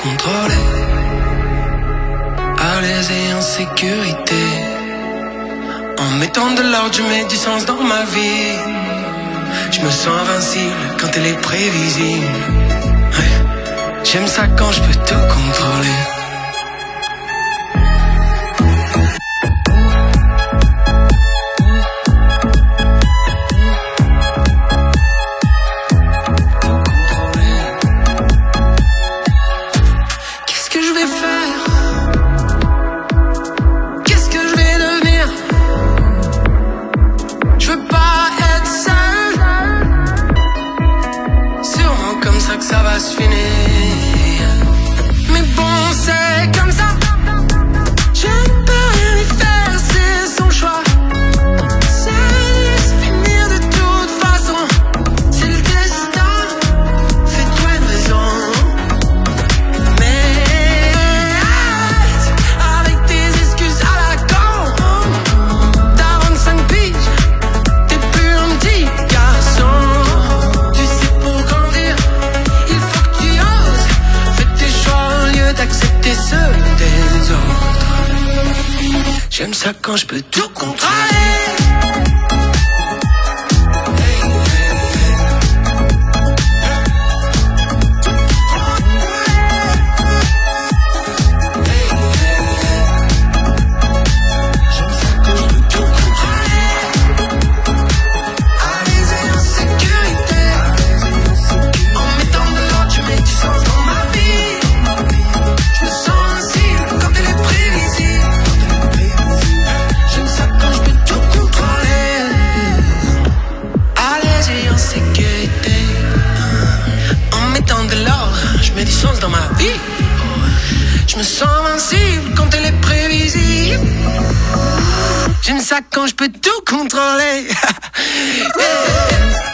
contrôler. À l'aise et en sécurité. En mettant de l'ordre, je mets du sens dans ma vie. Je me sens invincible quand elle est prévisible. Ouais. J'aime ça quand je peux tout contrôler. Ça va se finir. Mais bon, c'est comme ça. Je ne peux rien y faire, c'est son choix. Ça allait se finir de toute façon. C'est le destin. Fais-toi une raison. Mais avec tes excuses à la con. T'as 25 piges, t'es plus un petit garçon. D'accepter ceux des autres. J'aime ça quand je peux tout contrôler. Dans ma vie, je me sens invincible quand elle est prévisible. J'aime ça quand je peux tout contrôler. Yeah.